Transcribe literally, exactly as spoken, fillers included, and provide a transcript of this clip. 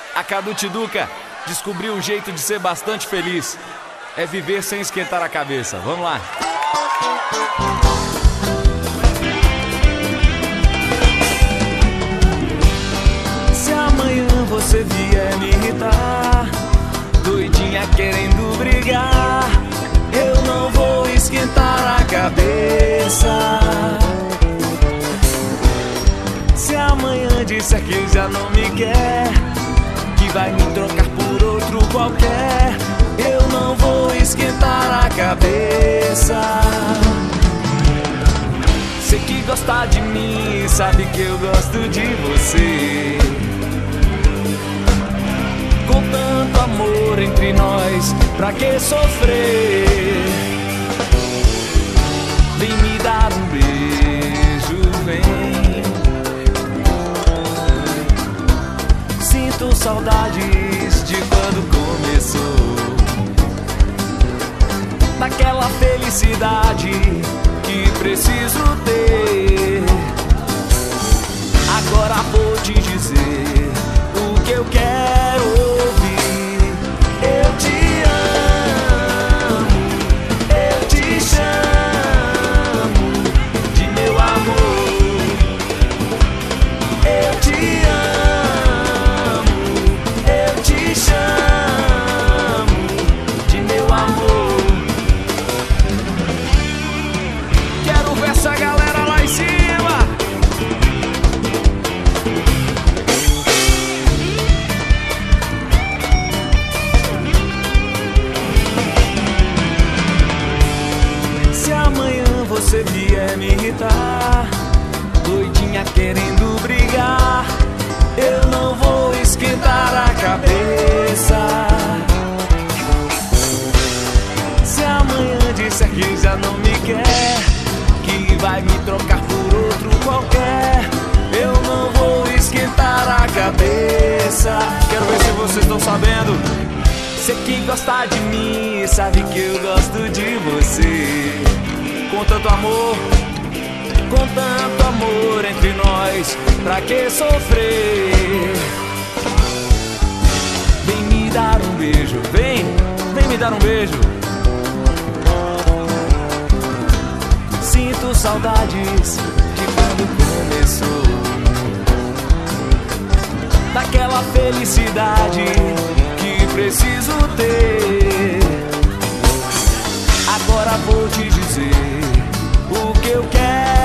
A Cadu Tiduca descobriu um jeito de ser bastante feliz. É viver sem esquentar a cabeça. Vamos lá. Se amanhã você vier me irritar, doidinha querendo brigar, eu não vou esquentar a cabeça. Se amanhã disser que já não me quer, que vai me trocar por outro qualquer, eu não vou esquentar a cabeça. Sei que gosta de mim, sabe que eu gosto de você. Com tanto amor entre nós, pra que sofrer? Vem me dar um beijo, vem. Sinto saudades de quando começou, daquela felicidade que preciso ter. Agora vou te dizer o que eu quero ouvir. Eu te amo, eu te chamo de meu amor. Eu te amo, eu te chamo de meu amor. Quero ver essa galera lá em cima. Se amanhã você vier me irritar, doidinha querendo brigar, eu não vou esquentar a cabeça. Se amanhã disser que já não me quer, que vai me trocar por outro qualquer, eu não vou esquentar a cabeça. Quero ver se vocês estão sabendo. Você que gosta de mim, sabe que eu gosto de você. Com tanto amor, com tanto amor entre nós, pra que sofrer? Vem me dar um beijo, vem, vem me dar um beijo. Sinto saudades de quando começou, daquela felicidade que preciso ter. Agora vou te dizer o que eu quero